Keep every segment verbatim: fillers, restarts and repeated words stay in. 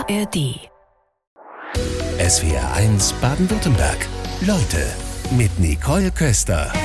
A R D. S W R eins Baden-Württemberg. Leute mit Nicole Köster.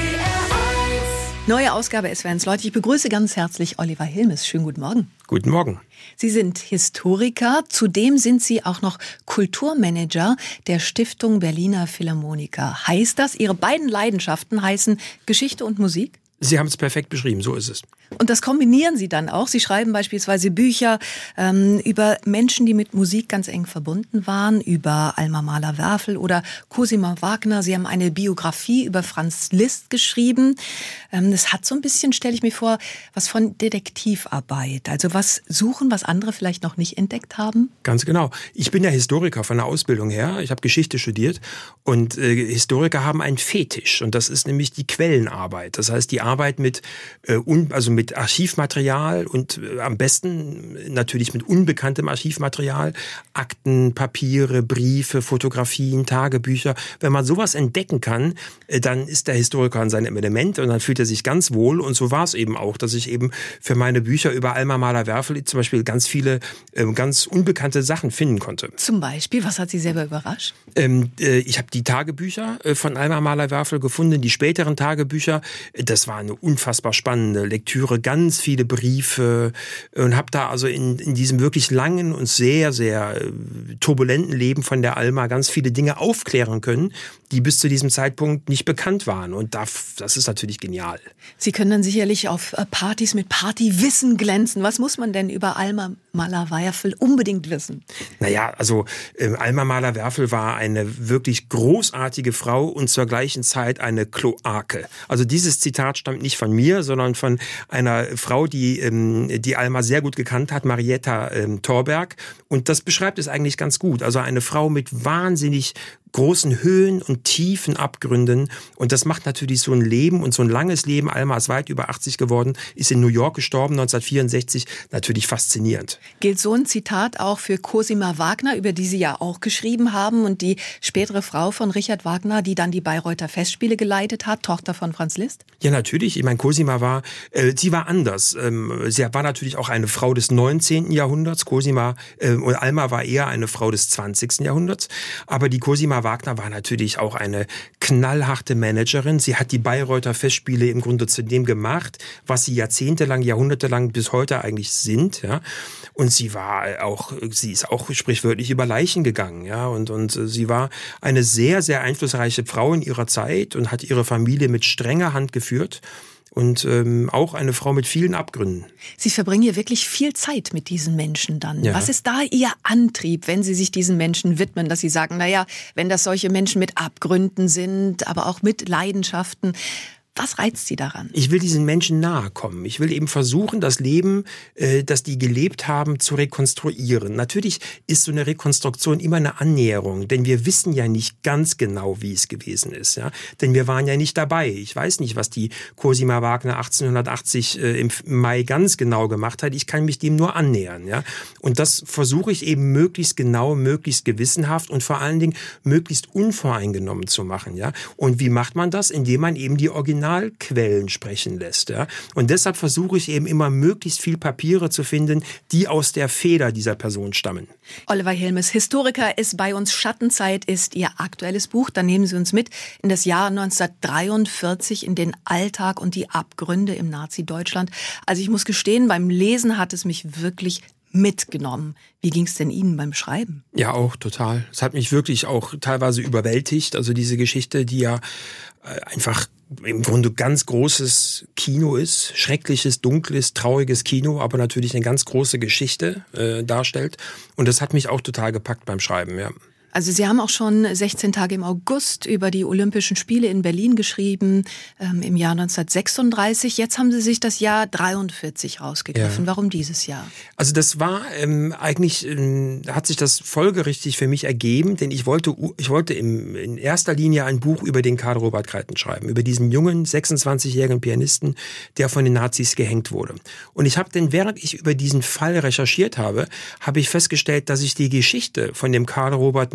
Neue Ausgabe S W R eins Leute. Ich begrüße ganz herzlich Oliver Hilmes. Schönen guten Morgen. Guten Morgen. Sie sind Historiker. Zudem sind Sie auch noch Kulturmanager der Stiftung Berliner Philharmoniker. Heißt das, Ihre beiden Leidenschaften heißen Geschichte und Musik? Sie haben es perfekt beschrieben, so ist es. Und das kombinieren Sie dann auch. Sie schreiben beispielsweise Bücher ähm, über Menschen, die mit Musik ganz eng verbunden waren, über Alma Mahler-Werfel oder Cosima Wagner. Sie haben eine Biografie über Franz Liszt geschrieben. Ähm, das hat so ein bisschen, stelle ich mir vor, was von Detektivarbeit. Also was suchen, was andere vielleicht noch nicht entdeckt haben? Ganz genau. Ich bin ja Historiker von der Ausbildung her. Ich habe Geschichte studiert und äh, Historiker haben einen Fetisch und das ist nämlich die Quellenarbeit. Das heißt, die Arbeit mit, äh, un, also mit Archivmaterial und äh, am besten natürlich mit unbekanntem Archivmaterial, Akten, Papiere, Briefe, Fotografien, Tagebücher. Wenn man sowas entdecken kann, äh, dann ist der Historiker in seinem Element und dann fühlt er sich ganz wohl. Und so war es eben auch, dass ich eben für meine Bücher über Alma Mahler-Werfel zum Beispiel ganz viele äh, ganz unbekannte Sachen finden konnte. Zum Beispiel, was hat Sie selber überrascht? Ähm, äh, ich habe die Tagebücher äh, von Alma Mahler-Werfel gefunden, die späteren Tagebücher. Äh, das war eine unfassbar spannende Lektüre, ganz viele Briefe und habe da also in, in diesem wirklich langen und sehr, sehr äh, turbulenten Leben von der Alma ganz viele Dinge aufklären können, die bis zu diesem Zeitpunkt nicht bekannt waren. Und das, das ist natürlich genial. Sie können dann sicherlich auf Partys mit Partywissen glänzen. Was muss man denn über Alma Mahler-Werfel unbedingt wissen? Naja, also äh, Alma Mahler-Werfel war eine wirklich großartige Frau und zur gleichen Zeit eine Kloake. Also dieses Zitat stammt nicht von mir, sondern von einer Frau, die ähm, die Alma sehr gut gekannt hat, Marietta ähm, Thorberg. Und das beschreibt es eigentlich ganz gut. Also eine Frau mit wahnsinnig großen Höhen und tiefen Abgründen. Und das macht natürlich so ein Leben und so ein langes Leben. Alma ist weit über achtzig geworden, ist in New York gestorben, neunzehnhundertvierundsechzig, natürlich faszinierend. Gilt so ein Zitat auch für Cosima Wagner, über die Sie ja auch geschrieben haben und die spätere Frau von Richard Wagner, die dann die Bayreuther Festspiele geleitet hat, Tochter von Franz Liszt? Ja, natürlich. Ich meine, Cosima war, äh, sie war anders. Ähm, sie war natürlich auch eine Frau des neunzehnten Jahrhunderts. Cosima äh, und Alma war eher eine Frau des zwanzigsten Jahrhunderts. Aber die Cosima Wagner war natürlich auch eine knallharte Managerin. Sie hat die Bayreuther Festspiele im Grunde zu dem gemacht, was sie jahrzehntelang, jahrhundertelang bis heute eigentlich sind. Ja. Und sie war auch, sie ist auch sprichwörtlich über Leichen gegangen. Ja. Und, und sie war eine sehr, sehr einflussreiche Frau in ihrer Zeit und hat ihre Familie mit strenger Hand geführt. Und ähm, auch eine Frau mit vielen Abgründen. Sie verbringen ja wirklich viel Zeit mit diesen Menschen dann. Ja. Was ist da Ihr Antrieb, wenn Sie sich diesen Menschen widmen, dass Sie sagen, naja, wenn das solche Menschen mit Abgründen sind, aber auch mit Leidenschaften, was reizt Sie daran? Ich will diesen Menschen nahe kommen. Ich will eben versuchen, das Leben, äh, das die gelebt haben, zu rekonstruieren. Natürlich ist so eine Rekonstruktion immer eine Annäherung, denn wir wissen ja nicht ganz genau, wie es gewesen ist. Ja? Denn wir waren ja nicht dabei. Ich weiß nicht, was die Cosima Wagner achtzehnhundertachtzig äh, im Mai ganz genau gemacht hat. Ich kann mich dem nur annähern. Ja? Und das versuche ich eben möglichst genau, möglichst gewissenhaft und vor allen Dingen möglichst unvoreingenommen zu machen. Ja? Und wie macht man das? Indem man eben die Original Quellen sprechen lässt. Ja? Und deshalb versuche ich eben immer möglichst viel Papiere zu finden, die aus der Feder dieser Person stammen. Oliver Hilmes, Historiker, ist bei uns. Schattenzeit ist Ihr aktuelles Buch. Da nehmen Sie uns mit in das Jahr neunzehnhundertdreiundvierzig, in den Alltag und die Abgründe im Nazi-Deutschland. Also ich muss gestehen, beim Lesen hat es mich wirklich mitgenommen. Wie ging es denn Ihnen beim Schreiben? Ja, auch total. Es hat mich wirklich auch teilweise überwältigt. Also diese Geschichte, die ja einfach im Grunde ganz großes Kino ist, schreckliches, dunkles, trauriges Kino, aber natürlich eine ganz große Geschichte äh, darstellt. Und das hat mich auch total gepackt beim Schreiben, ja. Also Sie haben auch schon sechzehn Tage im August über die Olympischen Spiele in Berlin geschrieben, ähm, im Jahr neunzehnhundertsechsunddreißig. Jetzt haben Sie sich das Jahr dreiundvierzig rausgegriffen. Ja. Warum dieses Jahr? Also das war ähm, eigentlich, ähm, hat sich das folgerichtig für mich ergeben, denn ich wollte, ich wollte im, in erster Linie ein Buch über den Karl Robert Kreiten schreiben, über diesen jungen sechsundzwanzigjährigen Pianisten, der von den Nazis gehängt wurde. Und ich habe denn, während ich über diesen Fall recherchiert habe, habe ich festgestellt, dass ich die Geschichte von dem Karl Robert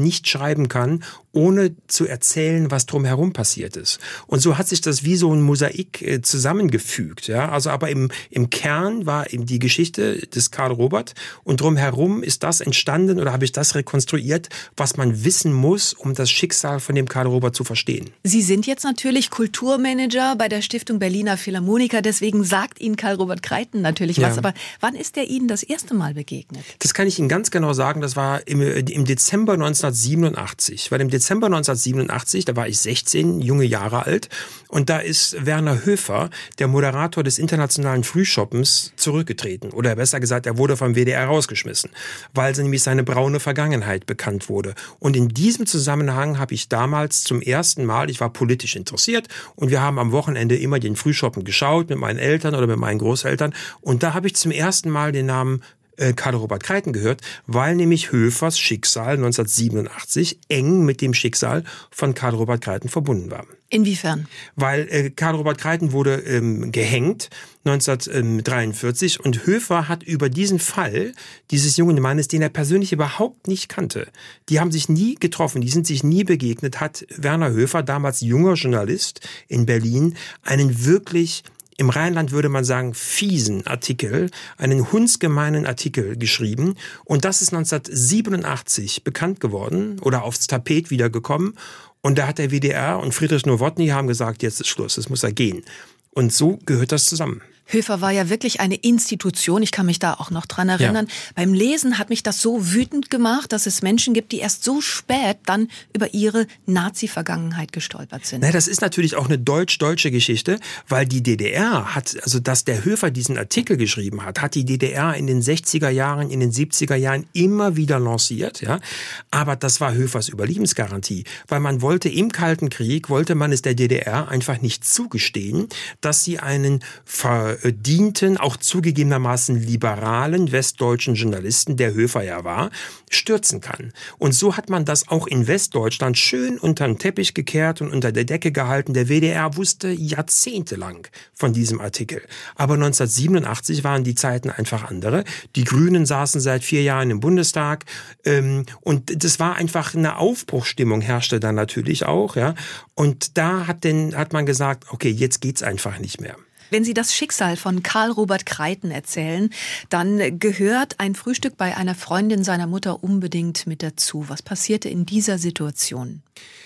nicht schreiben kann, ohne zu erzählen, was drumherum passiert ist. Und so hat sich das wie so ein Mosaik äh, zusammengefügt. Ja? Also aber im, im Kern war eben die Geschichte des Karl Robert und drumherum ist das entstanden oder habe ich das rekonstruiert, was man wissen muss, um das Schicksal von dem Karl Robert zu verstehen. Sie sind jetzt natürlich Kulturmanager bei der Stiftung Berliner Philharmoniker, deswegen sagt Ihnen Karl Robert Kreiten natürlich was. Ja. Aber wann ist er Ihnen das erste Mal begegnet? Das kann ich Ihnen ganz genau sagen, das war im, im Dezember neunzehnhundertsiebenundachtzig. Weil im Dezember neunzehnhundertsiebenundachtzig, da war ich sechzehn, junge Jahre alt, und da ist Werner Höfer, der Moderator des internationalen Frühschoppens, zurückgetreten. Oder besser gesagt, er wurde vom W D R rausgeschmissen, weil nämlich seine braune Vergangenheit bekannt wurde. Und in diesem Zusammenhang habe ich damals zum ersten Mal, ich war politisch interessiert und wir haben am Wochenende immer den Frühschoppen geschaut mit meinen Eltern oder mit meinen Großeltern, und da habe ich zum ersten Mal den Namen Karl Robert Kreiten gehört, weil nämlich Höfers Schicksal neunzehnhundertsiebenundachtzig eng mit dem Schicksal von Karl Robert Kreiten verbunden war. Inwiefern? Weil äh, Karl Robert Kreiten wurde ähm, gehängt neunzehnhundertdreiundvierzig und Höfer hat über diesen Fall dieses jungen Mannes, den er persönlich überhaupt nicht kannte, die haben sich nie getroffen, die sind sich nie begegnet, hat Werner Höfer, damals junger Journalist in Berlin, einen wirklich, im Rheinland würde man sagen, fiesen Artikel, einen hundsgemeinen Artikel geschrieben. Und das ist neunzehnhundertsiebenundachtzig bekannt geworden oder aufs Tapet wiedergekommen. Und da hat der W D R und Friedrich Nowotny haben gesagt, jetzt ist Schluss, es muss er gehen. Und so gehört das zusammen. Höfer war ja wirklich eine Institution, ich kann mich da auch noch dran erinnern. Ja. Beim Lesen hat mich das so wütend gemacht, dass es Menschen gibt, die erst so spät dann über ihre Nazi-Vergangenheit gestolpert sind. Na, das ist natürlich auch eine deutsch-deutsche Geschichte, weil die D D R hat, also dass der Höfer diesen Artikel geschrieben hat, hat die D D R in den sechziger Jahren, in den siebziger Jahren immer wieder lanciert, ja. Aber das war Höfers Überlebensgarantie, weil man wollte im Kalten Krieg, wollte man es der D D R einfach nicht zugestehen, dass sie einen verdienten, auch zugegebenermaßen liberalen westdeutschen Journalisten, der Höfer ja war, stürzen kann. Und so hat man das auch in Westdeutschland schön unter den Teppich gekehrt und unter der Decke gehalten. Der W D R wusste jahrzehntelang von diesem Artikel. Aber neunzehnhundertsiebenundachtzig waren die Zeiten einfach andere. Die Grünen saßen seit vier Jahren im Bundestag ähm, und das war einfach eine Aufbruchsstimmung, herrschte dann natürlich auch. Ja. Und da hat, denn, hat man gesagt, okay, jetzt geht's einfach nicht mehr. Wenn Sie das Schicksal von Karl Robert Kreiten erzählen, dann gehört ein Frühstück bei einer Freundin seiner Mutter unbedingt mit dazu. Was passierte in dieser Situation?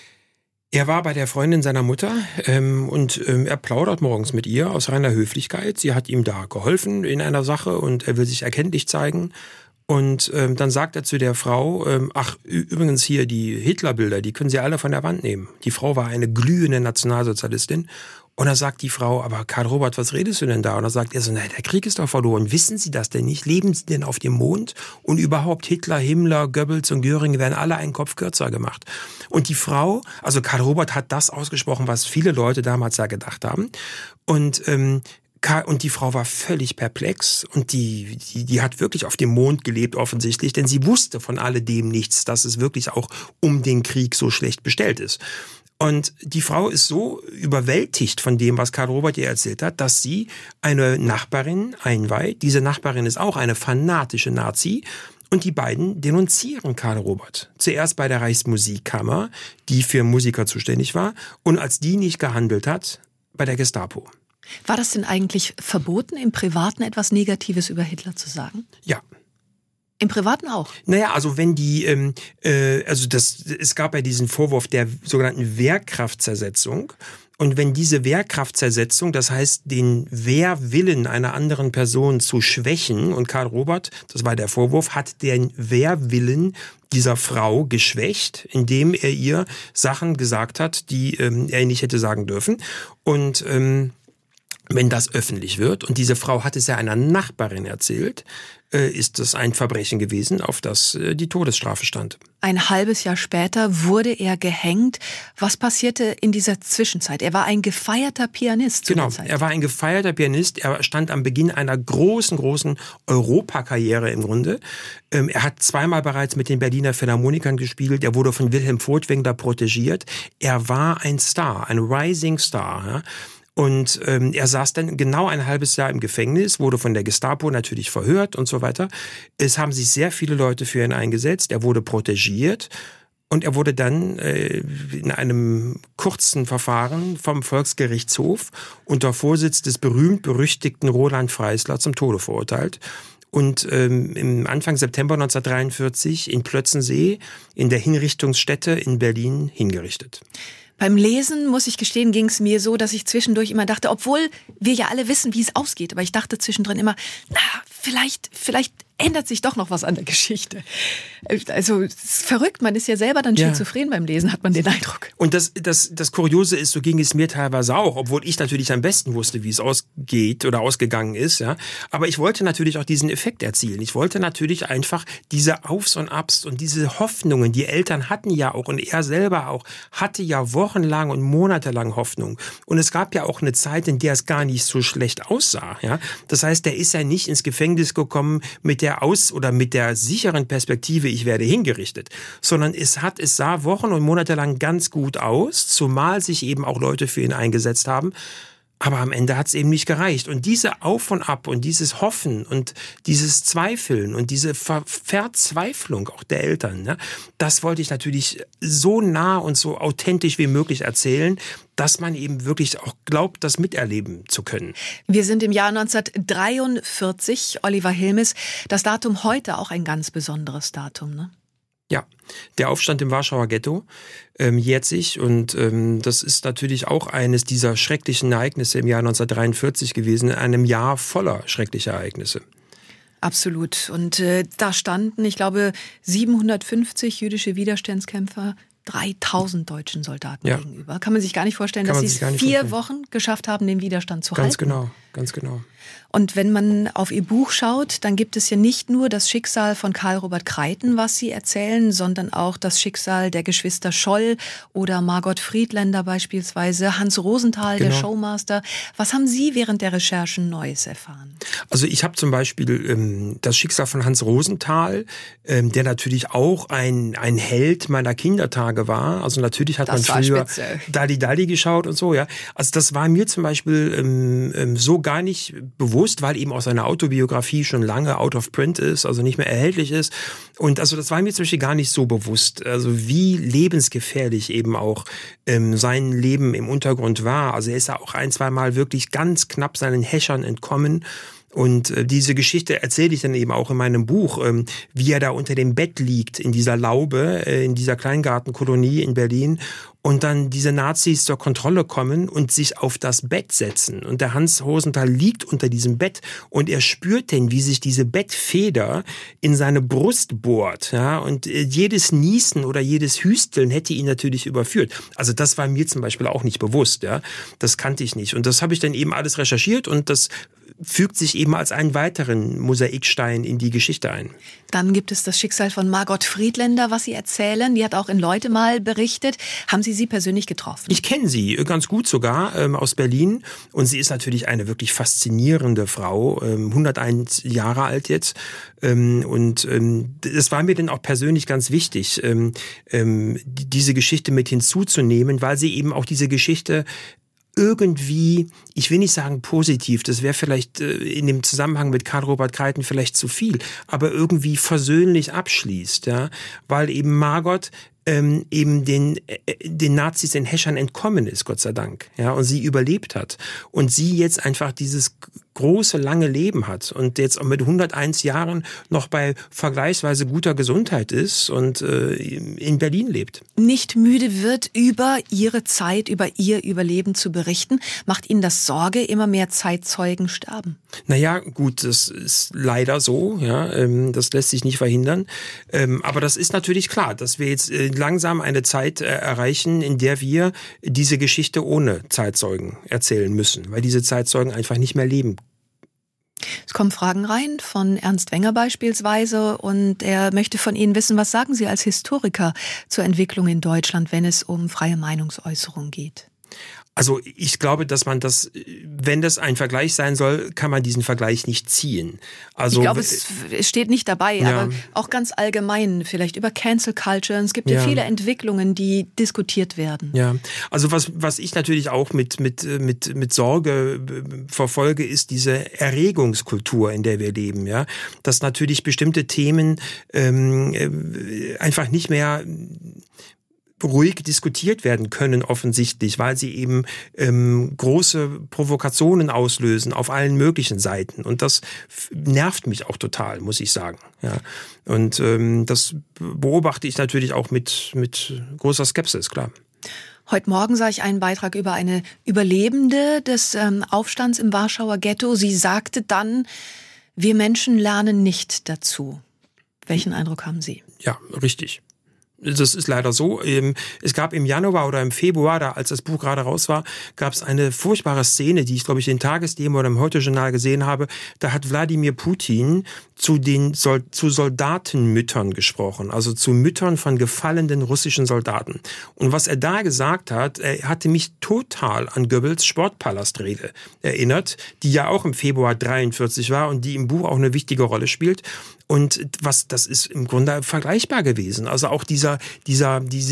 Er war bei der Freundin seiner Mutter ähm, und ähm, er plaudert morgens mit ihr aus reiner Höflichkeit. Sie hat ihm da geholfen in einer Sache und er will sich erkenntlich zeigen. Und ähm, dann sagt er zu der Frau, ähm, ach, übrigens hier die Hitlerbilder, die können Sie alle von der Wand nehmen. Die Frau war eine glühende Nationalsozialistin. Und da sagt die Frau, aber Karl Robert, was redest du denn da? Und da sagt er so, nein, der Krieg ist doch verloren. Wissen Sie das denn nicht? Leben Sie denn auf dem Mond? Und überhaupt Hitler, Himmler, Goebbels und Göring werden alle einen Kopf kürzer gemacht. Und die Frau, also Karl Robert hat das ausgesprochen, was viele Leute damals ja gedacht haben. Und ähm, Und die Frau war völlig perplex und die, die, die hat wirklich auf dem Mond gelebt offensichtlich, denn sie wusste von alledem nichts, dass es wirklich auch um den Krieg so schlecht bestellt ist. Und die Frau ist so überwältigt von dem, was Karl Robert ihr erzählt hat, dass sie eine Nachbarin einweiht. Diese Nachbarin ist auch eine fanatische Nazi. Und die beiden denunzieren Karl Robert. Zuerst bei der Reichsmusikkammer, die für Musiker zuständig war. Und als die nicht gehandelt hat, bei der Gestapo. War das denn eigentlich verboten, im Privaten etwas Negatives über Hitler zu sagen? Ja. Im Privaten auch? Naja, also wenn die, ähm, äh, also das, es gab ja diesen Vorwurf der sogenannten Wehrkraftzersetzung. Und wenn diese Wehrkraftzersetzung, das heißt, den Wehrwillen einer anderen Person zu schwächen, und Karl Robert, das war der Vorwurf, hat den Wehrwillen dieser Frau geschwächt, indem er ihr Sachen gesagt hat, die ähm, er nicht hätte sagen dürfen. Und ähm, wenn das öffentlich wird, und diese Frau hat es ja einer Nachbarin erzählt, ist das ein Verbrechen gewesen, auf das die Todesstrafe stand. Ein halbes Jahr später wurde er gehängt. Was passierte in dieser Zwischenzeit? Er war ein gefeierter Pianist zu der Zeit. Genau, er war ein gefeierter Pianist. Er stand am Beginn einer großen, großen Europakarriere im Grunde. Er hat zweimal bereits mit den Berliner Philharmonikern gespielt. Er wurde von Wilhelm Furtwängler protegiert. Er war ein Star, ein Rising Star, ja. Und ähm, er saß dann genau ein halbes Jahr im Gefängnis, wurde von der Gestapo natürlich verhört und so weiter. Es haben sich sehr viele Leute für ihn eingesetzt. Er wurde protegiert. Und er wurde dann äh, in einem kurzen Verfahren vom Volksgerichtshof unter Vorsitz des berühmt-berüchtigten Roland Freisler zum Tode verurteilt. Und ähm, im Anfang September neunzehnhundertdreiundvierzig in Plötzensee in der Hinrichtungsstätte in Berlin hingerichtet. Beim Lesen, muss ich gestehen, ging es mir so, dass ich zwischendurch immer dachte, obwohl wir ja alle wissen, wie es ausgeht, aber ich dachte zwischendrin immer, na, vielleicht, vielleicht ändert sich doch noch was an der Geschichte. Also es ist verrückt, man ist ja selber dann schizophren ja. beim Lesen, hat man den Eindruck. Und das, das, das Kuriose ist, so ging es mir teilweise auch, obwohl ich natürlich am besten wusste, wie es ausgeht oder ausgegangen ist. Ja. Aber ich wollte natürlich auch diesen Effekt erzielen. Ich wollte natürlich einfach diese Aufs und Abs und diese Hoffnungen, die Eltern hatten ja auch und er selber auch, hatte ja wochenlang und monatelang Hoffnung. Und es gab ja auch eine Zeit, in der es gar nicht so schlecht aussah. Ja. Das heißt, der ist ja nicht ins Gefängnis gekommen mit der Aus- oder mit der sicheren Perspektive, ich werde hingerichtet, sondern es hat, es sah Wochen und Monate lang ganz gut aus, zumal sich eben auch Leute für ihn eingesetzt haben. Aber am Ende hat es eben nicht gereicht. Und diese Auf und Ab und dieses Hoffen und dieses Zweifeln und diese Ver- Verzweiflung auch der Eltern, ne, das wollte ich natürlich so nah und so authentisch wie möglich erzählen, dass man eben wirklich auch glaubt, das miterleben zu können. Wir sind im Jahr neunzehnhundertdreiundvierzig, Oliver Hilmes. Das Datum heute auch ein ganz besonderes Datum, ne? Ja, der Aufstand im Warschauer Ghetto ähm, jährt sich und ähm, das ist natürlich auch eines dieser schrecklichen Ereignisse im Jahr neunzehnhundertdreiundvierzig gewesen, in einem Jahr voller schrecklicher Ereignisse. Absolut. Und äh, da standen, ich glaube, siebenhundertfünfzig jüdische Widerstandskämpfer dreitausend deutschen Soldaten ja. gegenüber. Kann man sich gar nicht vorstellen, Kann dass sie es vier vorstellen. Wochen geschafft haben, den Widerstand zu ganz halten. Ganz genau, ganz genau. Und wenn man auf Ihr Buch schaut, dann gibt es ja nicht nur das Schicksal von Karl Robert Kreiten, was Sie erzählen, sondern auch das Schicksal der Geschwister Scholl oder Margot Friedländer beispielsweise, Hans Rosenthal, genau. der Showmaster. Was haben Sie während der Recherchen Neues erfahren? Also ich habe zum Beispiel ähm, das Schicksal von Hans Rosenthal, ähm, der natürlich auch ein, ein Held meiner Kindertage war. Also natürlich hat das man früher Dalli Dalli geschaut und so. Ja. Also das war mir zum Beispiel ähm, ähm, so gar nicht bewusst, weil eben auch seine Autobiografie schon lange out of print ist, also nicht mehr erhältlich ist. Und also das war mir zum Beispiel gar nicht so bewusst, also wie lebensgefährlich eben auch ähm, sein Leben im Untergrund war. Also er ist ja auch ein, zwei Mal wirklich ganz knapp seinen Häschern entkommen. Und äh, diese Geschichte erzähle ich dann eben auch in meinem Buch, ähm, wie er da unter dem Bett liegt, in dieser Laube, äh, in dieser Kleingartenkolonie in Berlin. Und dann diese Nazis zur Kontrolle kommen und sich auf das Bett setzen. Und der Hans Rosenthal liegt unter diesem Bett und er spürt denn, wie sich diese Bettfeder in seine Brust bohrt. Ja? Und jedes Niesen oder jedes Hüsteln hätte ihn natürlich überführt. Also das war mir zum Beispiel auch nicht bewusst. Ja? Das kannte ich nicht. Und das habe ich dann eben alles recherchiert und das fügt sich eben als einen weiteren Mosaikstein in die Geschichte ein. Dann gibt es das Schicksal von Margot Friedländer, was Sie erzählen. Die hat auch in Leute mal berichtet. Haben Sie sie persönlich getroffen? Ich kenne sie, ganz gut sogar, ähm, aus Berlin. Und sie ist natürlich eine wirklich faszinierende Frau, ähm, hunderteins Jahre alt jetzt. Ähm, und ähm, das war mir dann auch persönlich ganz wichtig, ähm, ähm, diese Geschichte mit hinzuzunehmen, weil sie eben auch diese Geschichte irgendwie, ich will nicht sagen positiv, das wäre vielleicht äh, in dem Zusammenhang mit Karl Robert Kreiten vielleicht zu viel, aber irgendwie versöhnlich abschließt, ja, weil eben Margot ähm, eben den äh, den Nazis, den Häschern entkommen ist, Gott sei Dank, ja, und sie überlebt hat und sie jetzt einfach dieses große, lange Leben hat und jetzt auch mit hunderteins Jahren noch bei vergleichsweise guter Gesundheit ist und äh, in Berlin lebt. Nicht müde wird, über ihre Zeit, über ihr Überleben zu berichten. Macht Ihnen das Sorge, immer mehr Zeitzeugen sterben? Naja, gut, das ist leider so, ja, ähm, das lässt sich nicht verhindern. Ähm, aber das ist natürlich klar, dass wir jetzt äh, langsam eine Zeit äh, erreichen, in der wir diese Geschichte ohne Zeitzeugen erzählen müssen, weil diese Zeitzeugen einfach nicht mehr leben. Es kommen Fragen rein von Ernst Wenger beispielsweise und er möchte von Ihnen wissen, was sagen Sie als Historiker zur Entwicklung in Deutschland, wenn es um freie Meinungsäußerung geht? Also ich glaube, dass man das, wenn das ein Vergleich sein soll, kann man diesen Vergleich nicht ziehen. Also, ich glaube, es, es steht nicht dabei, ja. aber auch ganz allgemein vielleicht über Cancel Culture. Es gibt ja, ja viele Entwicklungen, die diskutiert werden. Ja, also was, was ich natürlich auch mit, mit, mit, mit Sorge verfolge, ist diese Erregungskultur, in der wir leben. Ja, dass natürlich bestimmte Themen ähm, einfach nicht mehr ruhig diskutiert werden können, offensichtlich, weil sie eben ähm, große Provokationen auslösen auf allen möglichen Seiten. Und das f- nervt mich auch total, muss ich sagen. Ja. Und ähm, das beobachte ich natürlich auch mit, mit großer Skepsis, klar. Heute Morgen sah ich einen Beitrag über eine Überlebende des ähm, Aufstands im Warschauer Ghetto. Sie sagte dann, wir Menschen lernen nicht dazu. Welchen Eindruck haben Sie? Ja, richtig. Das ist leider so. Es gab im Januar oder im Februar, da als das Buch gerade raus war, gab es eine furchtbare Szene, die ich, glaube ich, in Tagesthemen oder im Heute-Journal gesehen habe. Da hat Wladimir Putin zu den zu Soldatenmüttern gesprochen, also zu Müttern von gefallenen russischen Soldaten. Und was er da gesagt hat, er hatte mich total an Goebbels Sportpalastrede erinnert, die ja auch im Februar dreiundvierzig war und die im Buch auch eine wichtige Rolle spielt. Und was, das ist im Grunde vergleichbar gewesen. Also auch dieser, dieser, diese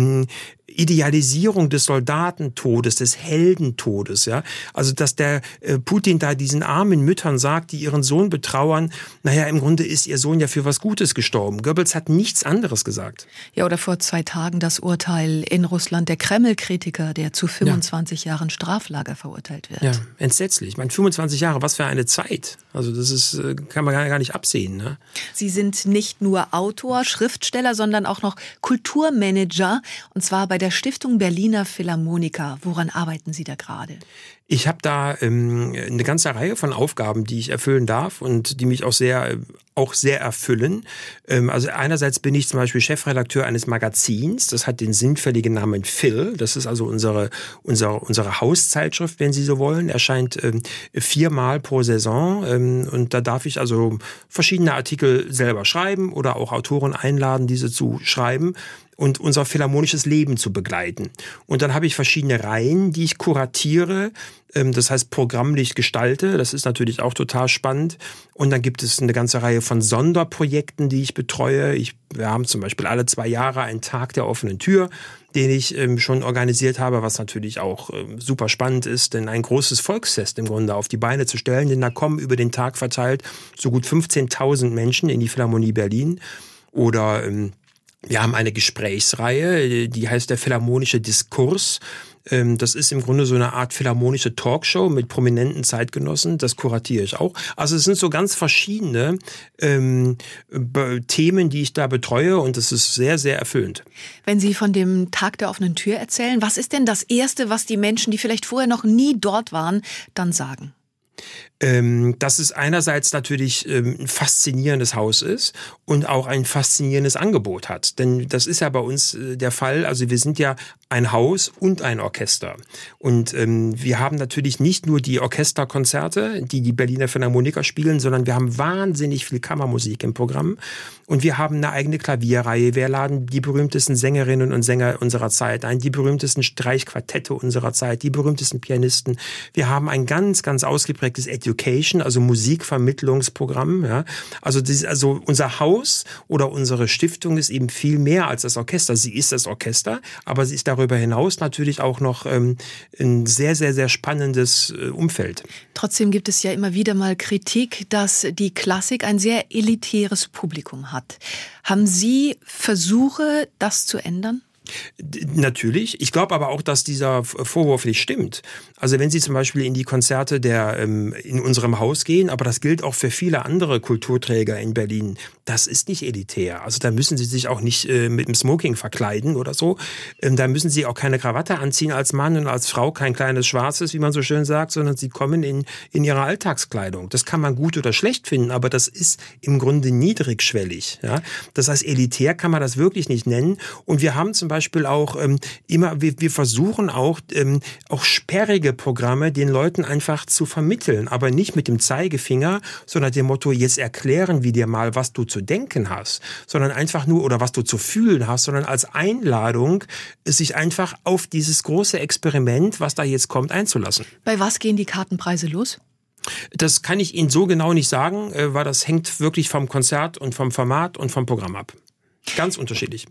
Idealisierung des Soldatentodes, des Heldentodes, ja. Also, dass der äh, Putin da diesen armen Müttern sagt, die ihren Sohn betrauern, naja, im Grunde ist ihr Sohn ja für was Gutes gestorben. Goebbels hat nichts anderes gesagt. Ja, oder vor zwei Tagen das Urteil in Russland, der Kreml-Kritiker, der zu fünfundzwanzig ja. Jahren Straflager verurteilt wird. Ja, entsetzlich. Ich meine, fünfundzwanzig Jahre, was für eine Zeit. Also, das ist, kann man gar nicht absehen, ne? Sie sind nicht nur Autor, Schriftsteller, sondern auch noch Kulturmanager, und zwar bei der Stiftung Berliner Philharmoniker. Woran arbeiten Sie da gerade? Ich habe da ähm, eine ganze Reihe von Aufgaben, die ich erfüllen darf und die mich auch sehr, auch sehr erfüllen. Ähm, also einerseits bin ich zum Beispiel Chefredakteur eines Magazins. Das hat den sinnfälligen Namen Phil. Das ist also unsere, unsere, unsere Hauszeitschrift, wenn Sie so wollen. Erscheint ähm, viermal pro Saison. Ähm, und da darf ich also verschiedene Artikel selber schreiben oder auch Autoren einladen, diese zu schreiben und unser philharmonisches Leben zu begleiten. Und dann habe ich verschiedene Reihen, die ich kuratiere, das heißt programmlich gestalte. Das ist natürlich auch total spannend. Und dann gibt es eine ganze Reihe von Sonderprojekten, die ich betreue. Ich, wir haben zum Beispiel alle zwei Jahre einen Tag der offenen Tür, den ich ähm, schon organisiert habe, was natürlich auch ähm, super spannend ist, denn ein großes Volksfest im Grunde auf die Beine zu stellen. Denn da kommen über den Tag verteilt so gut fünfzehntausend Menschen in die Philharmonie Berlin. Oder ähm, wir haben eine Gesprächsreihe, die heißt der Philharmonische Diskurs. Das ist im Grunde so eine Art philharmonische Talkshow mit prominenten Zeitgenossen. Das kuratiere ich auch. Also es sind so ganz verschiedene ähm, Themen, die ich da betreue, und das ist sehr, sehr erfüllend. Wenn Sie von dem Tag der offenen Tür erzählen, was ist denn das Erste, was die Menschen, die vielleicht vorher noch nie dort waren, dann sagen? Ähm, dass es einerseits natürlich ähm, ein faszinierendes Haus ist und auch ein faszinierendes Angebot hat. Denn das ist ja bei uns äh, der Fall. Also wir sind ja ein Haus und ein Orchester. Und ähm, wir haben natürlich nicht nur die Orchesterkonzerte, die die Berliner Philharmoniker spielen, sondern wir haben wahnsinnig viel Kammermusik im Programm. Und wir haben eine eigene Klavierreihe. Wir laden die berühmtesten Sängerinnen und Sänger unserer Zeit ein, die berühmtesten Streichquartette unserer Zeit, die berühmtesten Pianisten. Wir haben ein ganz, ganz ausgeprägtes Education, also Musikvermittlungsprogramm. Ja. Also, das, also unser Haus oder unsere Stiftung ist eben viel mehr als das Orchester. Sie ist das Orchester, aber sie ist darüber hinaus natürlich auch noch ähm, ein sehr, sehr, sehr spannendes äh, Umfeld. Trotzdem gibt es ja immer wieder mal Kritik, dass die Klassik ein sehr elitäres Publikum hat. Haben Sie Versuche, das zu ändern? Natürlich. Ich glaube aber auch, dass dieser Vorwurf nicht stimmt. Also wenn Sie zum Beispiel in die Konzerte der ähm, in unserem Haus gehen, aber das gilt auch für viele andere Kulturträger in Berlin, das ist nicht elitär. Also da müssen Sie sich auch nicht äh, mit dem Smoking verkleiden oder so. Ähm, da müssen Sie auch keine Krawatte anziehen als Mann und als Frau, kein kleines Schwarzes, wie man so schön sagt, sondern Sie kommen in, in Ihrer Alltagskleidung. Das kann man gut oder schlecht finden, aber das ist im Grunde niedrigschwellig. Ja? Das heißt, elitär kann man das wirklich nicht nennen. Und wir haben zum Beispiel Beispiel auch ähm, immer, wir, wir versuchen auch, ähm, auch sperrige Programme den Leuten einfach zu vermitteln, aber nicht mit dem Zeigefinger, sondern dem Motto, jetzt erklären wir dir mal, was du zu denken hast, sondern einfach nur, oder was du zu fühlen hast, sondern als Einladung, sich einfach auf dieses große Experiment, was da jetzt kommt, einzulassen. Bei was gehen die Kartenpreise los? Das kann ich Ihnen so genau nicht sagen, weil das hängt wirklich vom Konzert und vom Format und vom Programm ab. Ganz unterschiedlich.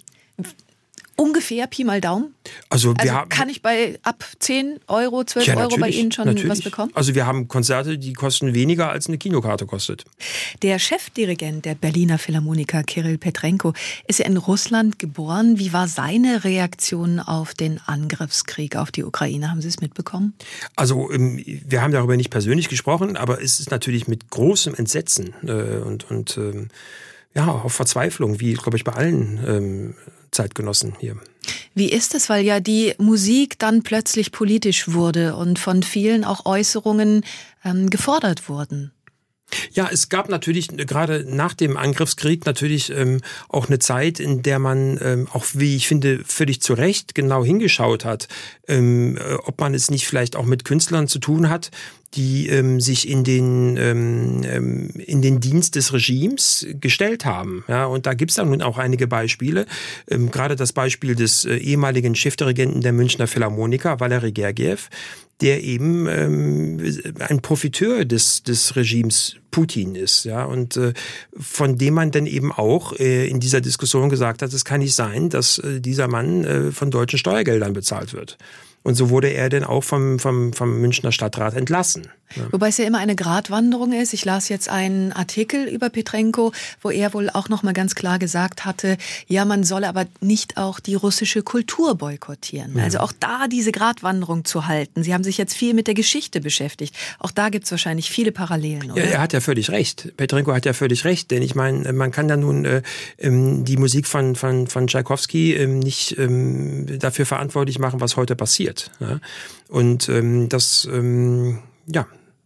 Ungefähr Pi mal Daumen? Also, wir also haben, kann ich bei ab zehn Euro, zwölf ja, Euro bei Ihnen schon natürlich. was bekommen? Also wir haben Konzerte, die kosten weniger, als eine Kinokarte kostet. Der Chefdirigent der Berliner Philharmoniker, Kirill Petrenko, ist ja in Russland geboren. Wie war seine Reaktion auf den Angriffskrieg auf die Ukraine? Haben Sie es mitbekommen? Also wir haben darüber nicht persönlich gesprochen, aber es ist natürlich mit großem Entsetzen äh, und, und ähm, ja, auch Verzweiflung, wie, glaube ich, bei allen ähm, Zeitgenossen hier. Wie ist es, weil ja die Musik dann plötzlich politisch wurde und von vielen auch Äußerungen ähm, gefordert wurden? Ja, es gab natürlich gerade nach dem Angriffskrieg natürlich ähm, auch eine Zeit, in der man ähm, auch, wie ich finde, völlig zu Recht genau hingeschaut hat, ähm, ob man es nicht vielleicht auch mit Künstlern zu tun hat, die ähm, sich in den ähm, in den Dienst des Regimes gestellt haben. Ja, und da gibt's dann nun auch einige Beispiele. Ähm, gerade das Beispiel des äh, ehemaligen Chefdirigenten der Münchner Philharmoniker, Valery Gergiev, der eben ähm, ein Profiteur des des Regimes Putin ist, ja, und äh, von dem man dann eben auch äh, in dieser Diskussion gesagt hat, es kann nicht sein, dass äh, dieser Mann äh, von deutschen Steuergeldern bezahlt wird. Und so wurde er dann auch vom, vom, vom Münchner Stadtrat entlassen. Ja. Wobei es ja immer eine Gratwanderung ist. Ich las jetzt einen Artikel über Petrenko, wo er wohl auch noch mal ganz klar gesagt hatte, ja, man solle aber nicht auch die russische Kultur boykottieren. Ja. Also auch da diese Gratwanderung zu halten. Sie haben sich jetzt viel mit der Geschichte beschäftigt. Auch da gibt es wahrscheinlich viele Parallelen, oder? Ja, er hat ja völlig recht. Petrenko hat ja völlig recht. Denn ich meine, man kann da nun äh, die Musik von, von, von Tschaikowski äh, nicht äh, dafür verantwortlich machen, was heute passiert. Ja? Und ähm, das, ähm, ja.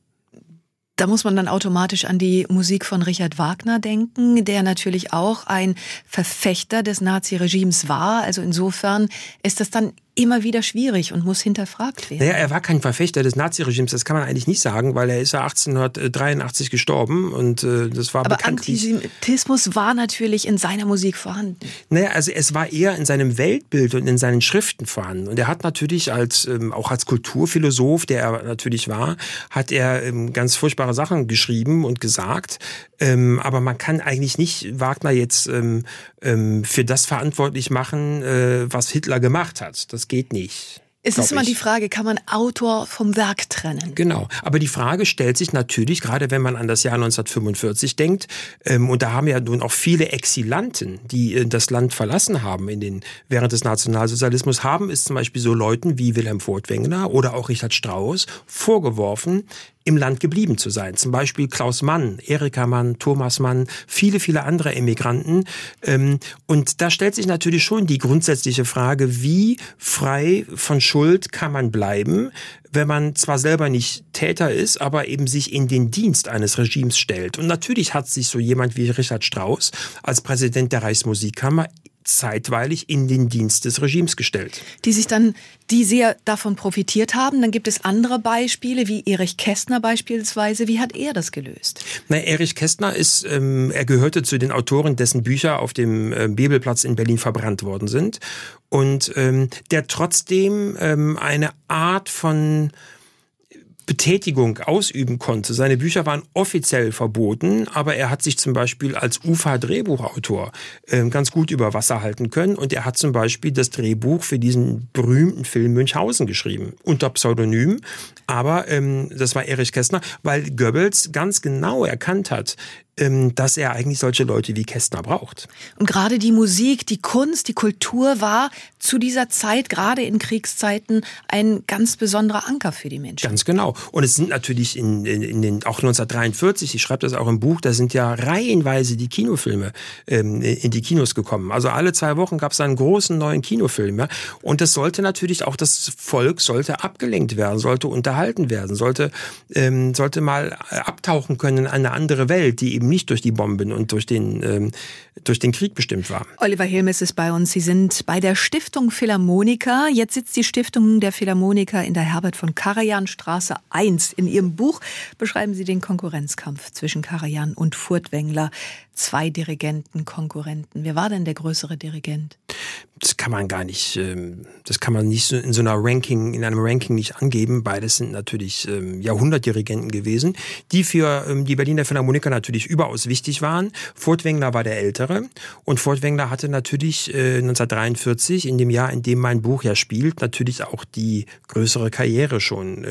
Da muss man dann automatisch an die Musik von Richard Wagner denken, der natürlich auch ein Verfechter des Naziregimes war. Also insofern ist das dann immer wieder schwierig und muss hinterfragt werden. Naja, er war kein Verfechter des Naziregimes, das kann man eigentlich nicht sagen, weil er ist ja achtzehnhundertdreiundachtzig gestorben und äh, das war aber bekanntlich... Aber Antisemitismus war natürlich in seiner Musik vorhanden. Naja, also es war eher in seinem Weltbild und in seinen Schriften vorhanden. Und er hat natürlich als ähm, auch als Kulturphilosoph, der er natürlich war, hat er ähm, ganz furchtbare Sachen geschrieben und gesagt. Ähm, aber man kann eigentlich nicht Wagner jetzt ähm, ähm, für das verantwortlich machen, äh, was Hitler gemacht hat. Das geht nicht. Es ist immer die Frage, kann man Autor vom Werk trennen? Genau, aber die Frage stellt sich natürlich, gerade wenn man an das Jahr neunzehnhundertfünfundvierzig denkt, ähm, und da haben ja nun auch viele Exilanten, die äh, das Land verlassen haben in den, während des Nationalsozialismus, haben es zum Beispiel so Leuten wie Wilhelm Furtwängler oder auch Richard Strauss vorgeworfen, im Land geblieben zu sein. Zum Beispiel Klaus Mann, Erika Mann, Thomas Mann, viele, viele andere Emigranten. Und da stellt sich natürlich schon die grundsätzliche Frage, wie frei von Schuld kann man bleiben, wenn man zwar selber nicht Täter ist, aber eben sich in den Dienst eines Regimes stellt. Und natürlich hat sich so jemand wie Richard Strauss als Präsident der Reichsmusikkammer zeitweilig in den Dienst des Regimes gestellt. Die sich dann, die sehr davon profitiert haben. Dann gibt es andere Beispiele, wie Erich Kästner beispielsweise. Wie hat er das gelöst? Na, Erich Kästner ist, ähm, er gehörte zu den Autoren, dessen Bücher auf dem äh, Bebelplatz in Berlin verbrannt worden sind. Und ähm, der trotzdem ähm, eine Art von Betätigung ausüben konnte. Seine Bücher waren offiziell verboten, aber er hat sich zum Beispiel als U F A-Drehbuchautor äh, ganz gut über Wasser halten können und er hat zum Beispiel das Drehbuch für diesen berühmten Film Münchhausen geschrieben, unter Pseudonym, aber ähm, das war Erich Kästner, weil Goebbels ganz genau erkannt hat, dass er eigentlich solche Leute wie Kästner braucht. Und gerade die Musik, die Kunst, die Kultur war zu dieser Zeit, gerade in Kriegszeiten, ein ganz besonderer Anker für die Menschen. Ganz genau. Und es sind natürlich in, in, in den, auch neunzehnhundertdreiundvierzig, ich schreibe das auch im Buch, da sind ja reihenweise die Kinofilme ähm, in die Kinos gekommen. Also alle zwei Wochen gab es einen großen neuen Kinofilm. Ja? Und das sollte natürlich auch, das Volk sollte abgelenkt werden, sollte unterhalten werden, sollte, ähm, sollte mal abtauchen können in eine andere Welt, die eben eben nicht durch die Bomben und durch den, ähm, durch den Krieg bestimmt war. Oliver Hilmes ist bei uns. Sie sind bei der Stiftung Philharmonica. Jetzt sitzt die Stiftung der Philharmoniker in der Herbert von Karajan Straße eins. In Ihrem Buch beschreiben Sie den Konkurrenzkampf zwischen Karajan und Furtwängler. Zwei Dirigenten, Konkurrenten. Wer war denn der größere Dirigent? Das kann man gar nicht, das kann man nicht in so einer Ranking, in einem Ranking nicht angeben. Beides sind natürlich Jahrhundertdirigenten gewesen, die für die Berliner Philharmoniker natürlich überaus wichtig waren. Furtwängler war der Ältere und Furtwängler hatte natürlich neunzehnhundertdreiundvierzig, in dem Jahr, in dem mein Buch ja spielt, natürlich auch die größere Karriere schon.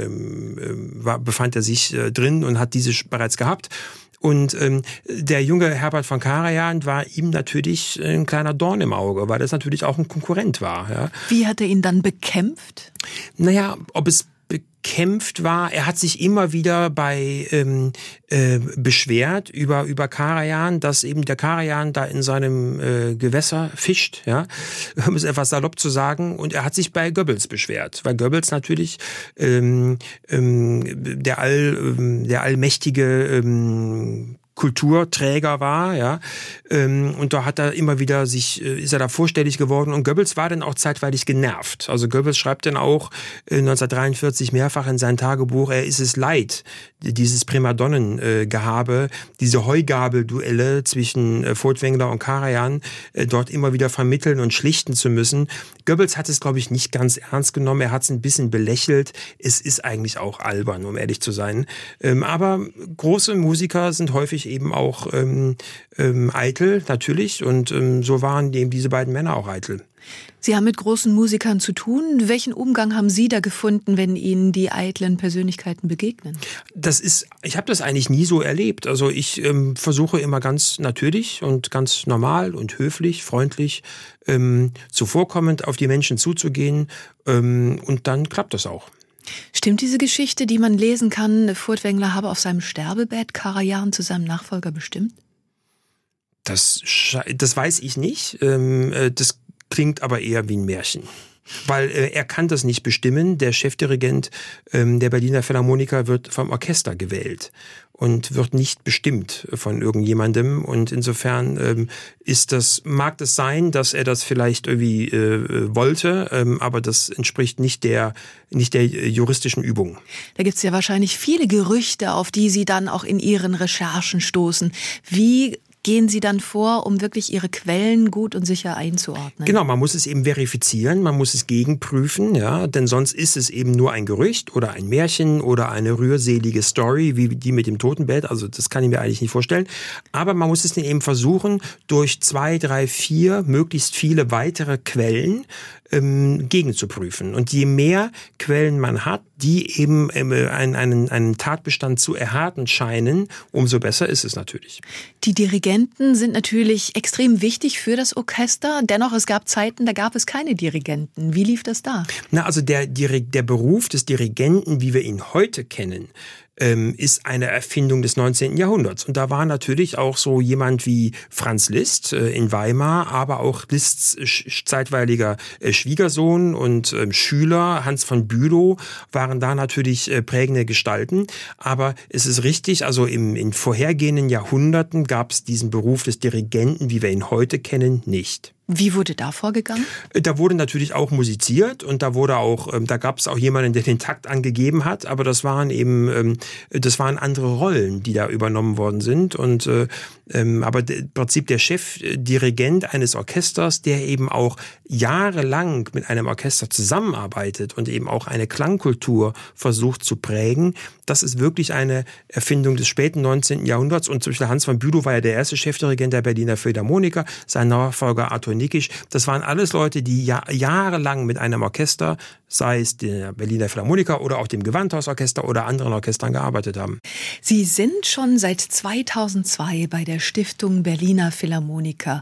War, befand er sich drin und hat diese bereits gehabt. Und ähm, der junge Herbert von Karajan war ihm natürlich ein kleiner Dorn im Auge, weil das natürlich auch ein Konkurrent war. Ja. Wie hat er ihn dann bekämpft? Naja, ob es bekämpft war, er hat sich immer wieder bei ähm, äh, beschwert über über Karajan, dass eben der Karajan da in seinem äh, Gewässer fischt, ja, um es etwas salopp zu sagen. Und er hat sich bei Goebbels beschwert, weil Goebbels natürlich ähm, ähm, der all ähm, der allmächtige ähm, Kulturträger war, ja, und da hat er immer wieder sich, ist er da vorstellig geworden und Goebbels war dann auch zeitweilig genervt. Also Goebbels schreibt dann auch neunzehnhundertdreiundvierzig mehrfach in sein Tagebuch, er ist es leid, dieses Primadonnengehabe, diese Heugabelduelle zwischen Furtwängler und Karajan dort immer wieder vermitteln und schlichten zu müssen. Goebbels hat es, glaube ich, nicht ganz ernst genommen, er hat es ein bisschen belächelt. Es ist eigentlich auch albern, um ehrlich zu sein. Aber große Musiker sind häufig eben auch ähm, ähm, eitel, natürlich. Und ähm, so waren eben diese beiden Männer auch eitel. Sie haben mit großen Musikern zu tun. Welchen Umgang haben Sie da gefunden, wenn Ihnen die eitlen Persönlichkeiten begegnen? Das ist, ich habe das eigentlich nie so erlebt. Also ich ähm, versuche immer ganz natürlich und ganz normal und höflich, freundlich, ähm, zuvorkommend auf die Menschen zuzugehen. Ähm, und dann klappt das auch. Stimmt diese Geschichte, die man lesen kann, Furtwängler habe auf seinem Sterbebett Karajan zu seinem Nachfolger bestimmt? Das, das weiß ich nicht. Das klingt aber eher wie ein Märchen. Weil äh, er kann das nicht bestimmen. Der Chefdirigent ähm, der Berliner Philharmoniker wird vom Orchester gewählt und wird nicht bestimmt von irgendjemandem. Und insofern ähm, ist das, mag das sein, dass er das vielleicht irgendwie äh, wollte, ähm, aber das entspricht nicht der, nicht der juristischen Übung. Da gibt es ja wahrscheinlich viele Gerüchte, auf die Sie dann auch in Ihren Recherchen stoßen. Wie gehen Sie dann vor, um wirklich Ihre Quellen gut und sicher einzuordnen? Genau, man muss es eben verifizieren, man muss es gegenprüfen, ja, denn sonst ist es eben nur ein Gerücht oder ein Märchen oder eine rührselige Story, wie die mit dem Totenbett, also das kann ich mir eigentlich nicht vorstellen. Aber man muss es dann eben versuchen, durch zwei, drei, vier, möglichst viele weitere Quellen ähm, gegenzuprüfen. Und je mehr Quellen man hat, die eben ähm, einen, einen, einen Tatbestand zu erhärten scheinen, umso besser ist es natürlich. Die Dirigenten sind natürlich extrem wichtig für das Orchester. Dennoch, es gab Zeiten, da gab es keine Dirigenten. Wie lief das da? Na, also der, der Beruf des Dirigenten, wie wir ihn heute kennen, ist eine Erfindung des neunzehnten Jahrhunderts. Und da war natürlich auch so jemand wie Franz Liszt in Weimar, aber auch Liszts zeitweiliger Schwiegersohn und Schüler, Hans von Bülow, waren da natürlich prägende Gestalten. Aber es ist richtig, also im, in vorhergehenden Jahrhunderten gab es diesen Beruf des Dirigenten, wie wir ihn heute kennen, nicht. Wie wurde da vorgegangen? Da wurde natürlich auch musiziert und da wurde auch, da gab es auch jemanden, der den Takt angegeben hat, aber das waren eben, das waren andere Rollen, die da übernommen worden sind. Und aber im Prinzip der Chefdirigent eines Orchesters, der eben auch jahrelang mit einem Orchester zusammenarbeitet und eben auch eine Klangkultur versucht zu prägen, das ist wirklich eine Erfindung des späten neunzehnten Jahrhunderts. Und zum Beispiel Hans von Bülow war ja der erste Chefdirigent der Berliner Philharmoniker, sein Nachfolger Arthur Nikisch. Das waren alles Leute, die ja, jahrelang mit einem Orchester, sei es der Berliner Philharmoniker oder auch dem Gewandhausorchester oder anderen Orchestern gearbeitet haben. Sie sind schon seit zweitausendzwei bei der Stiftung Berliner Philharmoniker.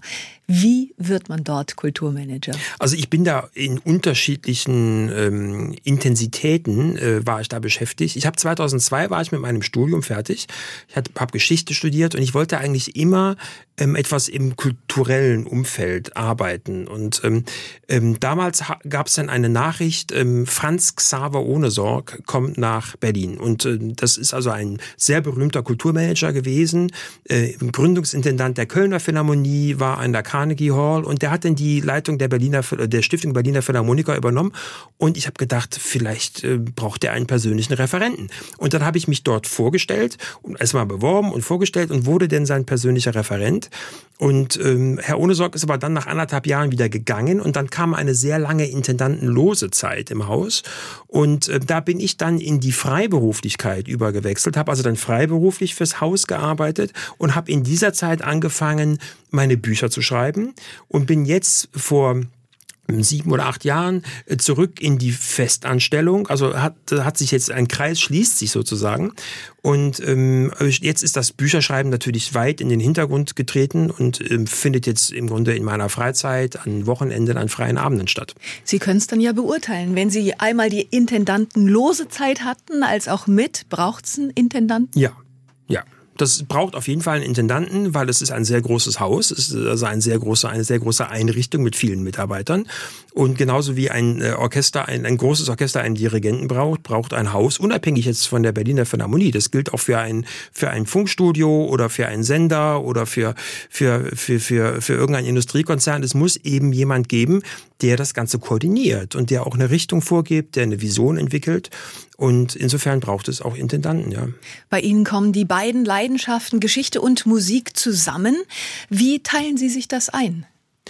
Wie wird man dort Kulturmanager? Also ich bin da in unterschiedlichen ähm, Intensitäten äh, war ich da beschäftigt. Ich habe zweitausendzwei war ich mit meinem Studium fertig. Ich habe Geschichte studiert und ich wollte eigentlich immer ähm, etwas im kulturellen Umfeld arbeiten. Und ähm, ähm, damals gab es dann eine Nachricht, ähm, Franz Xaver Ohnesorg kommt nach Berlin. Und äh, das ist also ein sehr berühmter Kulturmanager gewesen, äh, Gründungsintendant der Kölner Philharmonie, war an der Carnegie Hall und der hat dann die Leitung der Berliner, der Stiftung Berliner Philharmoniker übernommen. Und ich habe gedacht, vielleicht äh, braucht er einen persönlichen Referenten. Und dann habe ich mich dort vorgestellt und erstmal beworben und vorgestellt und wurde dann sein persönlicher Referent. Und ähm, Herr Ohnesorg ist aber dann nach anderthalb Jahren wieder gegangen und dann kam eine sehr lange intendantenlose Zeit im Haus. Und äh, da bin ich dann in die Freiberuflichkeit übergewechselt, habe also dann freiberuflich fürs Haus gearbeitet und habe in dieser Zeit angefangen, meine Bücher zu schreiben und bin jetzt vor sieben oder acht Jahren zurück in die Festanstellung. Also hat, hat sich jetzt ein Kreis, schließt sich sozusagen. Und ähm, jetzt ist das Bücherschreiben natürlich weit in den Hintergrund getreten und ähm, findet jetzt im Grunde in meiner Freizeit, an Wochenenden, an freien Abenden statt. Sie können es dann ja beurteilen. Wenn Sie einmal die intendantenlose Zeit hatten, als auch mit, braucht es einen Intendanten? Ja, ja. Das braucht auf jeden Fall einen Intendanten, weil es ist ein sehr großes Haus, es ist also ein sehr große, eine sehr große Einrichtung mit vielen Mitarbeitern. Und genauso wie ein Orchester, ein, ein großes Orchester einen Dirigenten braucht, braucht ein Haus, unabhängig jetzt von der Berliner Philharmonie. Das gilt auch für ein, für ein Funkstudio oder für einen Sender oder für, für, für, für, für irgendeinen Industriekonzern. Es muss eben jemand geben, der das Ganze koordiniert und der auch eine Richtung vorgibt, der eine Vision entwickelt. Und insofern braucht es auch Intendanten, ja. Bei Ihnen kommen die beiden Leidenschaften Geschichte und Musik zusammen. Wie teilen Sie sich das ein?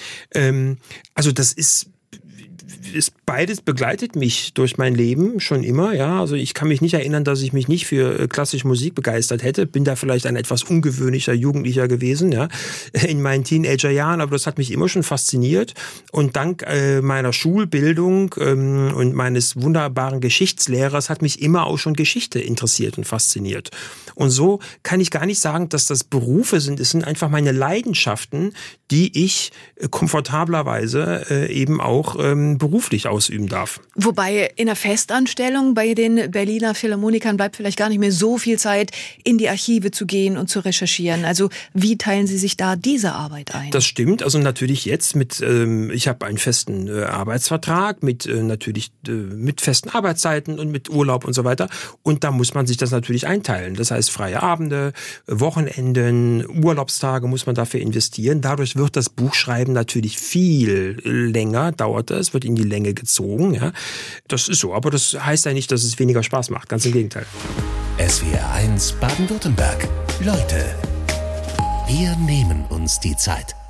Ähm, also das ist... Ist beides begleitet mich durch mein Leben schon immer, ja. Also ich kann mich nicht erinnern, dass ich mich nicht für klassische Musik begeistert hätte. Bin da vielleicht ein etwas ungewöhnlicher Jugendlicher gewesen, ja, in meinen Teenagerjahren, aber das hat mich immer schon fasziniert. Und dank äh, meiner Schulbildung ähm, und meines wunderbaren Geschichtslehrers hat mich immer auch schon Geschichte interessiert und fasziniert. Und so kann ich gar nicht sagen, dass das Berufe sind. Es sind einfach meine Leidenschaften, die ich äh, komfortablerweise äh, eben auch ähm, beruflich ausüben darf. Wobei in der Festanstellung bei den Berliner Philharmonikern bleibt vielleicht gar nicht mehr so viel Zeit, in die Archive zu gehen und zu recherchieren. Also wie teilen Sie sich da diese Arbeit ein? Das stimmt. Also natürlich jetzt mit, ähm, ich habe einen festen äh, Arbeitsvertrag mit äh, natürlich äh, mit festen Arbeitszeiten und mit Urlaub und so weiter. Und da muss man sich das natürlich einteilen. Das heißt freie Abende, Wochenenden, Urlaubstage muss man dafür investieren. Dadurch wird das Buchschreiben natürlich viel länger, dauert es, wird in die Länge gezogen. Ja. Das ist so, aber das heißt ja nicht, dass es weniger Spaß macht. Ganz im Gegenteil. S W R eins Baden-Württemberg. Leute, wir nehmen uns die Zeit.